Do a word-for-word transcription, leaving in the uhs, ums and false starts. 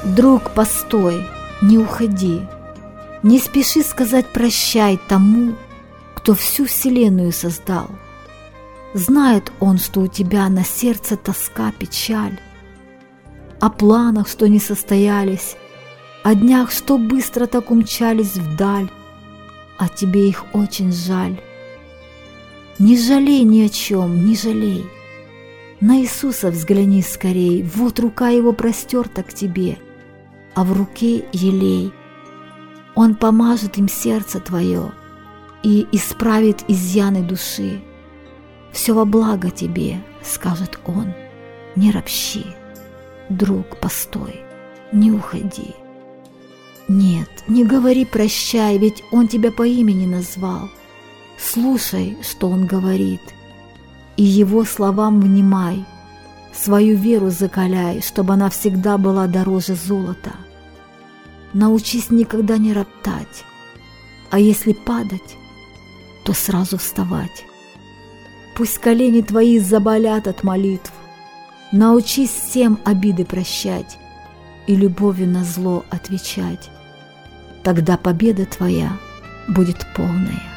Друг, постой, не уходи. Не спеши сказать прощай тому, кто всю вселенную создал. Знает он, что у тебя на сердце тоска, печаль, о планах, что не состоялись, о днях, что быстро так умчались вдаль, а тебе их очень жаль. Не жалей ни о чем, не жалей. На Иисуса взгляни скорей, вот рука Его простерта к тебе, а в руке елей. Он помажет им сердце твое и исправит изъяны души. Все во благо тебе, скажет Он, не ропщи. Друг, постой, не уходи. Нет, не говори прощай, ведь Он тебя по имени назвал. Слушай, что Он говорит, и Его словам внимай. Свою веру закаляй, чтобы она всегда была дороже золота. Научись никогда не роптать, а если падать, то сразу вставать. Пусть колени твои заболят от молитв. Научись всем обиды прощать и любовью на зло отвечать. Тогда победа твоя будет полная.